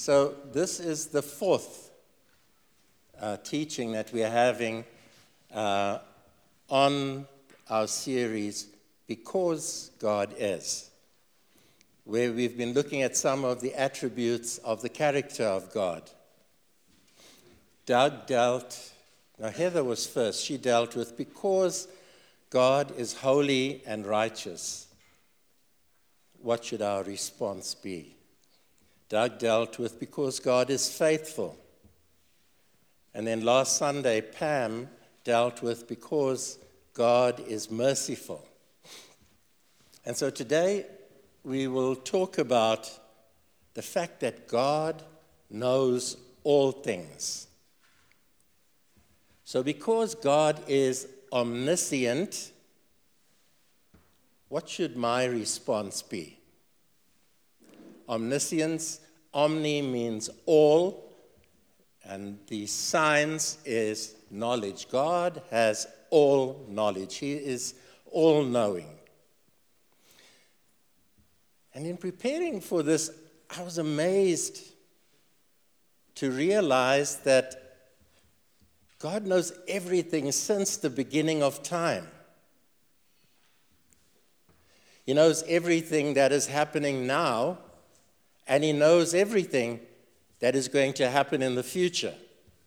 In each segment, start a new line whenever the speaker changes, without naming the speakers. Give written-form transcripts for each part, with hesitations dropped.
So this is the fourth teaching that we are having on our series, Because God Is, where we've been looking at some of the attributes of the character of God. Heather was first. She dealt with because God is holy and righteous. What should our response be? Doug dealt with because God is faithful. And then last Sunday, Pam dealt with because God is merciful. And so today we will talk about the fact that God knows all things. So because God is omniscient, what should my response be? Omniscience, omni means all, and the science is knowledge. God has all knowledge. He is all-knowing. And in preparing for this, I was amazed to realize that God knows everything since the beginning of time. He knows everything that is happening now, and he knows everything that is going to happen in the future.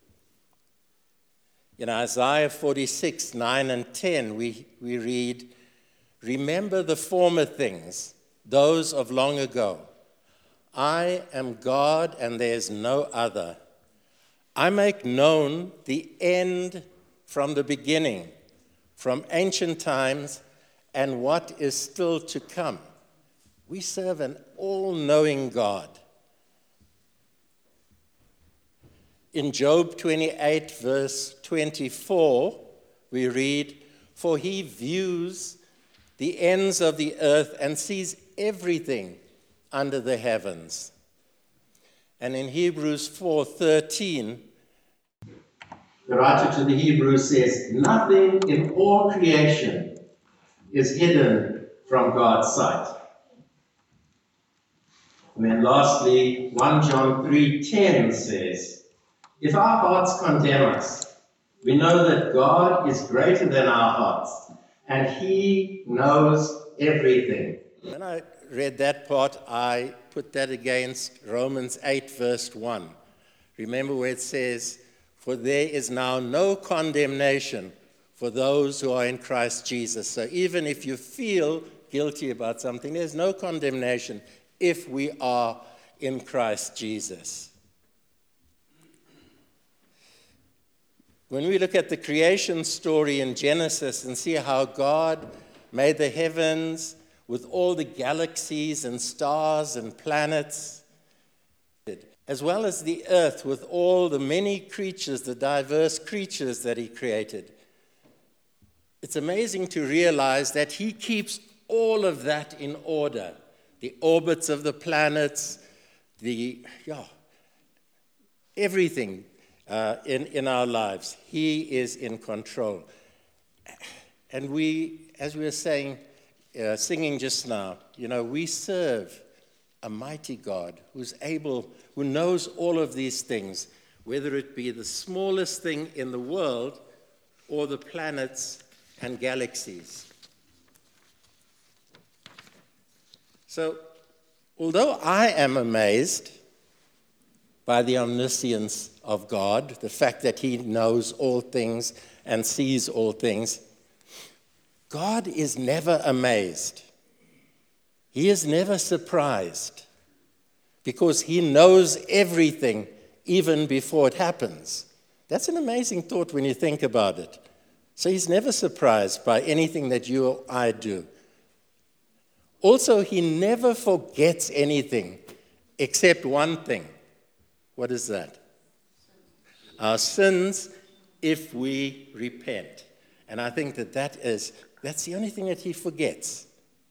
In Isaiah 46, 9 and 10, we read, "Remember the former things, those of long ago. I am God and there is no other. I make known the end from the beginning, from ancient times, and what is still to come." We serve an all-knowing God. In Job 28, verse 24, we read, "For he views the ends of the earth and sees everything under the heavens." And in Hebrews 4:13, the writer to the Hebrews says, "Nothing in all creation is hidden from God's sight." And then lastly, 1 John 3:10 says, "If our hearts condemn us, we know that God is greater than our hearts, and he knows everything." When I read that part, I put that against Romans 8, verse 1. Remember where it says, "For there is now no condemnation for those who are in Christ Jesus." So even if you feel guilty about something, there's no condemnation if we are in Christ Jesus. When we look at the creation story in Genesis and see how God made the heavens with all the galaxies and stars and planets, as well as the earth with all the many creatures, the diverse creatures that he created, it's amazing to realize that he keeps all of that in order. The orbits of the planets, everything in our lives. He is in control. And we, as we were saying, singing just now, we serve a mighty God who knows all of these things, whether it be the smallest thing in the world or the planets and galaxies. So, although I am amazed by the omniscience of God, the fact that he knows all things and sees all things, God is never amazed. He is never surprised because he knows everything even before it happens. That's an amazing thought when you think about it. So he's never surprised by anything that you or I do. Also, he never forgets anything except one thing. What is that? Our sins, if we repent. And I think that's the only thing that he forgets.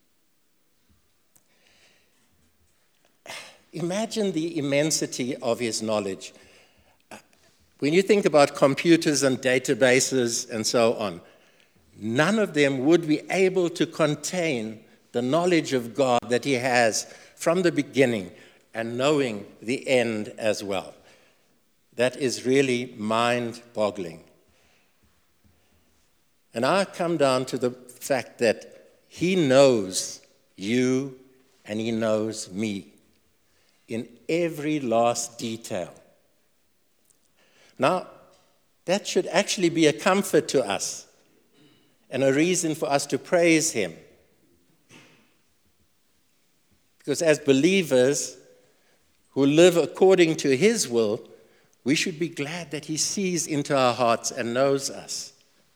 Imagine the immensity of his knowledge. When you think about computers and databases and so on, none of them would be able to contain the knowledge of God that he has from the beginning and knowing the end as well. That is really mind-boggling. And I come down to the fact that he knows you and he knows me in every last detail. Now, that should actually be a comfort to us and a reason for us to praise him. Because as believers who live according to his will, we should be glad that he sees into our hearts and knows us.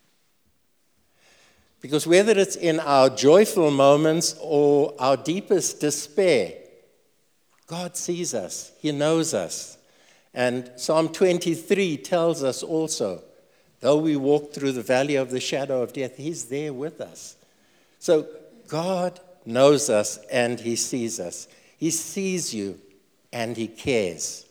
Because whether it's in our joyful moments or our deepest despair, God sees us. He knows us. And Psalm 23 tells us also, though we walk through the valley of the shadow of death, he's there with us. So God knows us and he sees us. He sees you and he cares.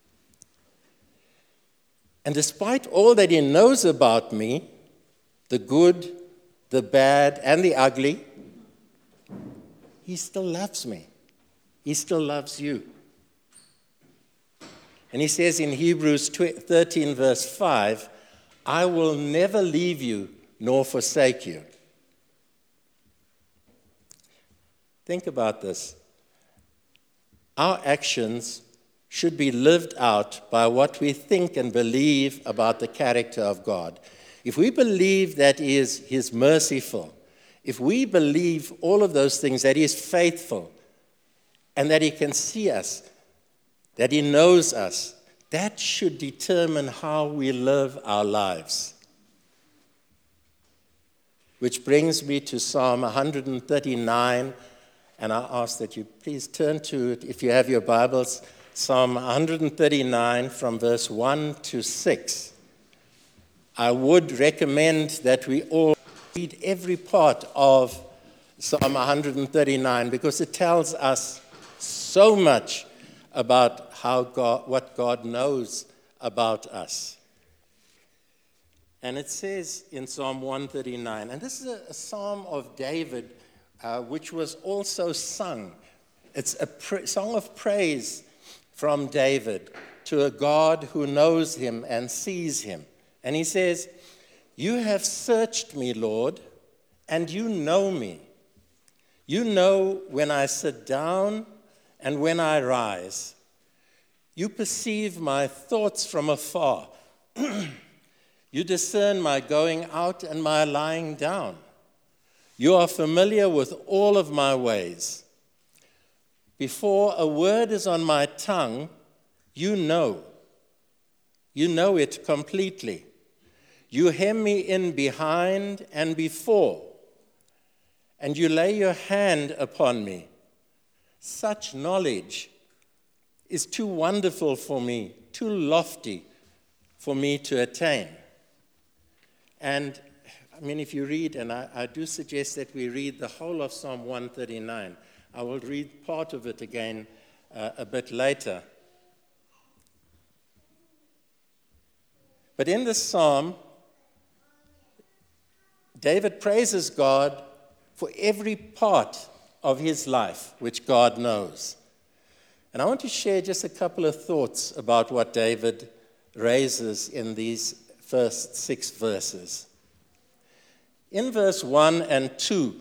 And despite all that he knows about me, the good, the bad, and the ugly, he still loves me. He still loves you. And he says in Hebrews 13, verse 5, I will never leave you nor forsake you. Think about this. Our actions should be lived out by what we think and believe about the character of God. If we believe that he is merciful, if we believe all of those things, that he is faithful, and that he can see us, that he knows us, that should determine how we live our lives. Which brings me to Psalm 139, and I ask that you please turn to it if you have your Bibles. Psalm 139 from verse 1 to 6. I would recommend that we all read every part of Psalm 139 because it tells us so much about what God knows about us. And it says in Psalm 139, and this is a psalm of David, which was also sung. It's a song of praise from David to a God who knows him and sees him. And he says, you have searched me, Lord, and you know me. You know when I sit down and when I rise. You perceive my thoughts from afar. You discern my going out and my lying down. You are familiar with all of my ways. Before a word is on my tongue, you know. You know it completely. You hem me in behind and before, and you lay your hand upon me. Such knowledge is too wonderful for me, too lofty for me to attain. And I mean, if you read, and I do suggest that we read the whole of Psalm 139. I will read part of it again a bit later. But in this psalm, David praises God for every part of his life, which God knows. And I want to share just a couple of thoughts about what David raises in these first 6 verses. In verse 1 and 2,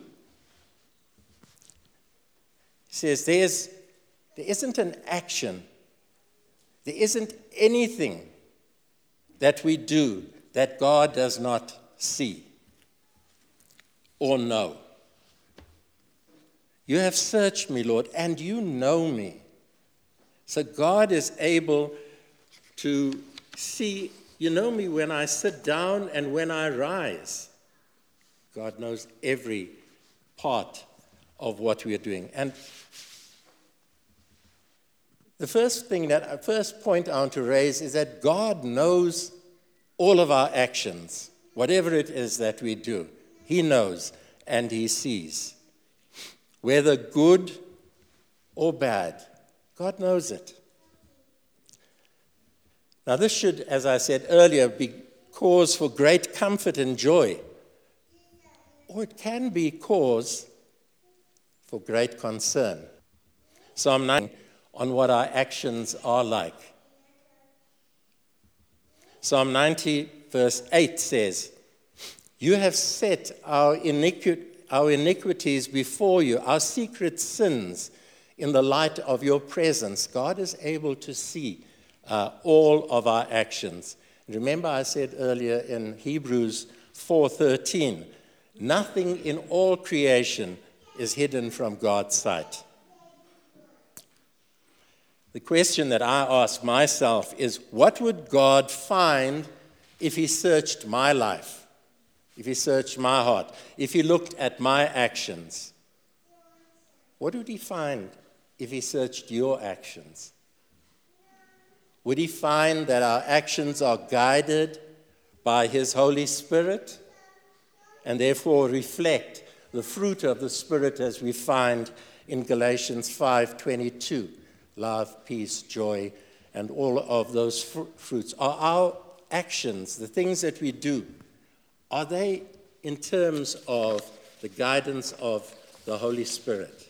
he says, there isn't an action, there isn't anything that we do that God does not see or know. You have searched me, Lord, and you know me. So God is able to see, you know me when I sit down and when I rise. God knows every part of what we are doing. And the first point I want to raise is that God knows all of our actions, whatever it is that we do. He knows and he sees. Whether good or bad, God knows it. Now this should, as I said earlier, be cause for great comfort and joy. Or it can be cause for great concern. Psalm 9, on what our actions are like. Psalm 90, verse 8 says, "You have set our iniquities before you, our secret sins, in the light of your presence." God is able to see all of our actions. Remember I said earlier in Hebrews 4:13, nothing in all creation is hidden from God's sight. The question that I ask myself is, what would God find if he searched my life, if he searched my heart, if he looked at my actions? What would he find if he searched your actions? Would he find that our actions are guided by his Holy Spirit and therefore reflect the fruit of the Spirit as we find in Galatians 5:22, love, peace, joy, and all of those fruits? Are our actions, the things that we do, are they in terms of the guidance of the Holy Spirit?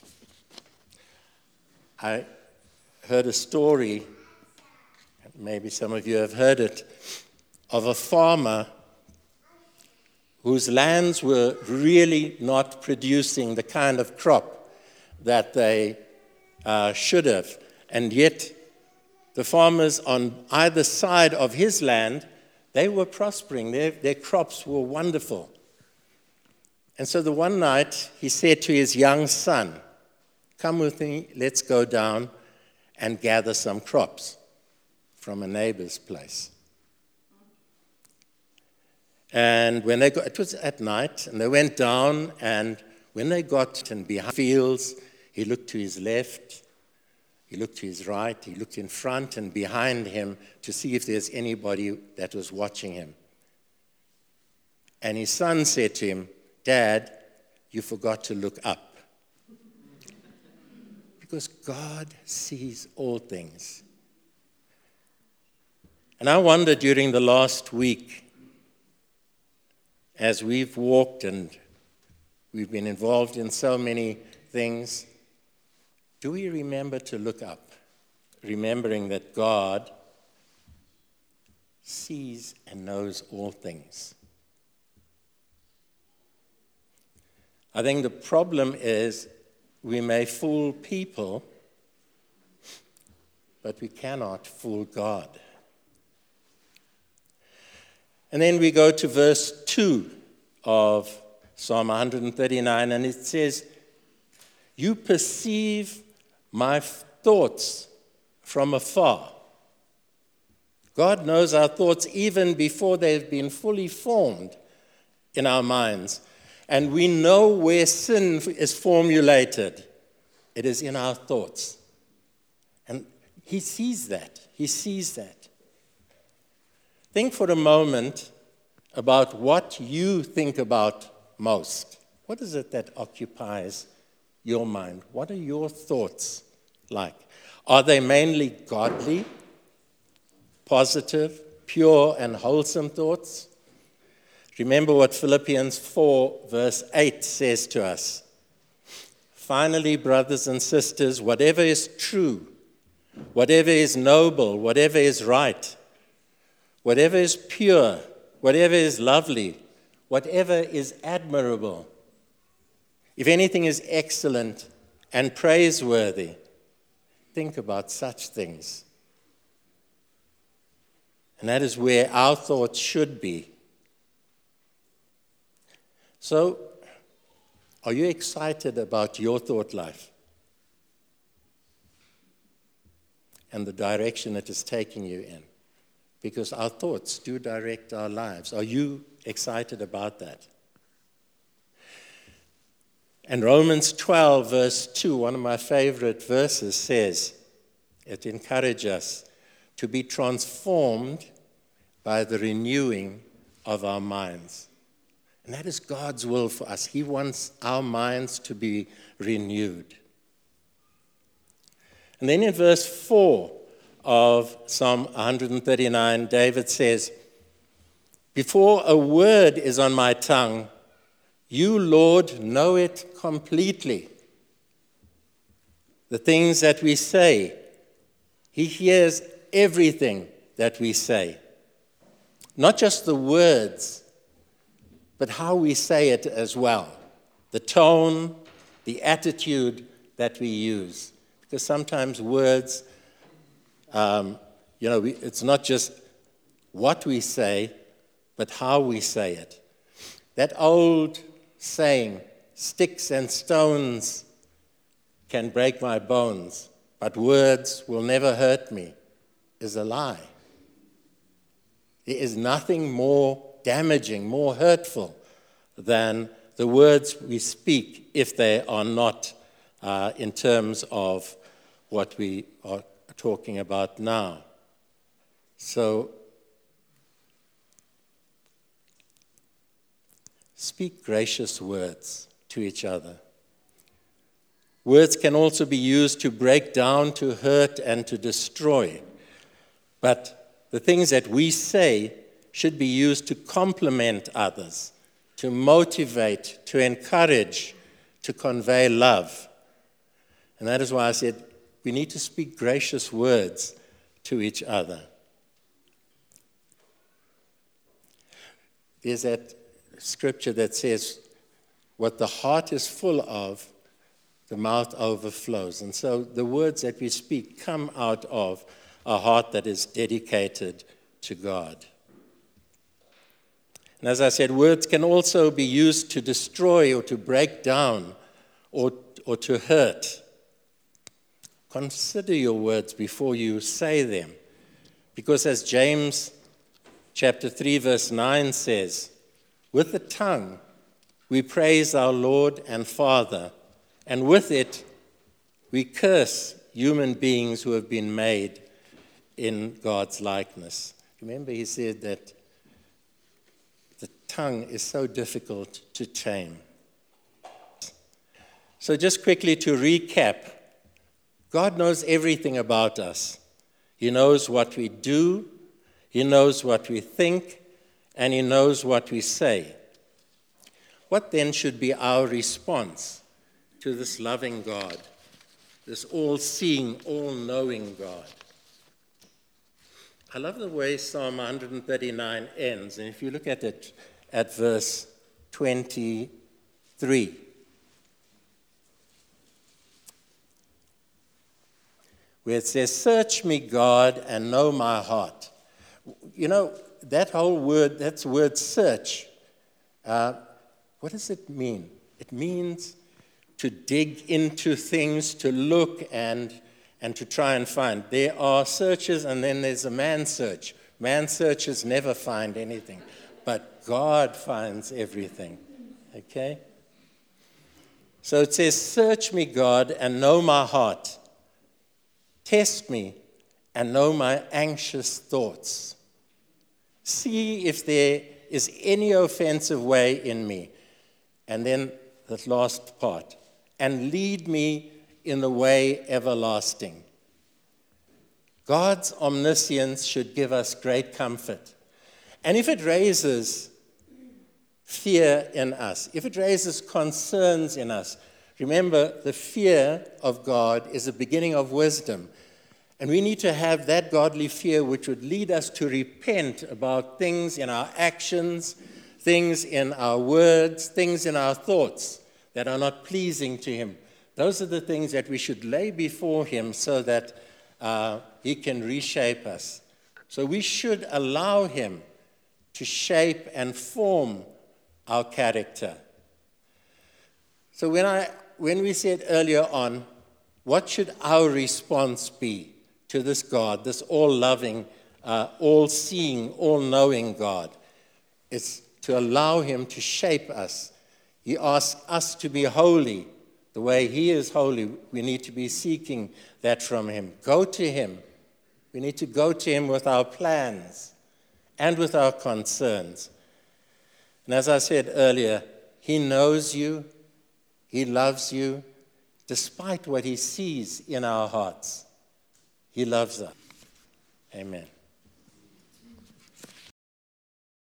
I heard a story, maybe some of you have heard it, of a farmer whose lands were really not producing the kind of crop that they should have. And yet, the farmers on either side of his land, they were prospering. Their crops were wonderful. And so the one night, he said to his young son, "Come with me, let's go down and gather some crops from a neighbor's place." And when they got, it was at night, and they went down, and when they got in behind fields, he looked to his left, he looked to his right, he looked in front and behind him to see if there's anybody that was watching him. And his son said to him, "Dad, you forgot to look up." Because God sees all things. And I wonder during the last week, as we've walked and we've been involved in so many things, do we remember to look up, remembering that God sees and knows all things? I think the problem is we may fool people, but we cannot fool God. And then we go to verse 2 of Psalm 139, and it says, "You perceive my thoughts from afar." God knows our thoughts even before they've been fully formed in our minds. And we know where sin is formulated. It is in our thoughts. And he sees that. He sees that. Think for a moment about what you think about most. What is it that occupies your mind? What are your thoughts like? Are they mainly godly, positive, pure, and wholesome thoughts? Remember what Philippians 4, verse 8 says to us. "Finally, brothers and sisters, whatever is true, whatever is noble, whatever is right, whatever is pure, whatever is lovely, whatever is admirable, if anything is excellent and praiseworthy, think about such things." And that is where our thoughts should be. So, are you excited about your thought life and the direction it is taking you in? Because our thoughts do direct our lives. Are you excited about that? And Romans 12, verse 2, one of my favorite verses, says, it encourages us to be transformed by the renewing of our minds. And that is God's will for us. He wants our minds to be renewed. And then in verse 4 of Psalm 139, David says, "Before a word is on my tongue, you, Lord, know it completely." the things that we say. He hears everything that we say. Not just the words, but how we say it as well. The tone, the attitude that we use. Because sometimes words, it's not just what we say, but how we say it. That old saying, sticks and stones can break my bones, but words will never hurt me, is a lie. There is nothing more damaging, more hurtful than the words we speak if they are not in terms of what we are talking about now. So, speak gracious words to each other. Words can also be used to break down, to hurt, and to destroy. But the things that we say should be used to compliment others, to motivate, to encourage, to convey love. And that is why I said we need to speak gracious words to each other. There's that scripture that says, what the heart is full of, the mouth overflows. And so the words that we speak come out of a heart that is dedicated to God. And as I said, words can also be used to destroy or to break down or to hurt. Consider your words before you say them. Because as James chapter 3 verse 9 says, with the tongue we praise our Lord and Father, and with it we curse human beings who have been made in God's likeness. Remember, he said that the tongue is so difficult to tame. So just quickly to recap, God knows everything about us. He knows what we do, he knows what we think, and he knows what we say. What then should be our response to this loving God, this all-seeing, all-knowing God? I love the way Psalm 139 ends, and if you look at it at verse 23, where it says, search me, God, and know my heart. You know, that whole word, that's the word search. What does it mean? It means to dig into things, to look and to try and find. There are searches, and then there's a man search. Man searches never find anything, but God finds everything. Okay? So it says, search me, God, and know my heart. Test me and know my anxious thoughts. See if there is any offensive way in me. And then the last part. And lead me in the way everlasting. God's omniscience should give us great comfort. And if it raises fear in us, if it raises concerns in us, remember, the fear of God is the beginning of wisdom. And we need to have that godly fear which would lead us to repent about things in our actions, things in our words, things in our thoughts that are not pleasing to him. Those are the things that we should lay before him so that he can reshape us. So we should allow him to shape and form our character. So when we said earlier on, what should our response be to this God, this all-loving, all-seeing, all-knowing God? It's to allow him to shape us. He asks us to be holy the way he is holy. We need to be seeking that from him. Go to him. We need to go to him with our plans and with our concerns. And as I said earlier, he knows you. He loves you, despite what he sees in our hearts. He loves us. Amen.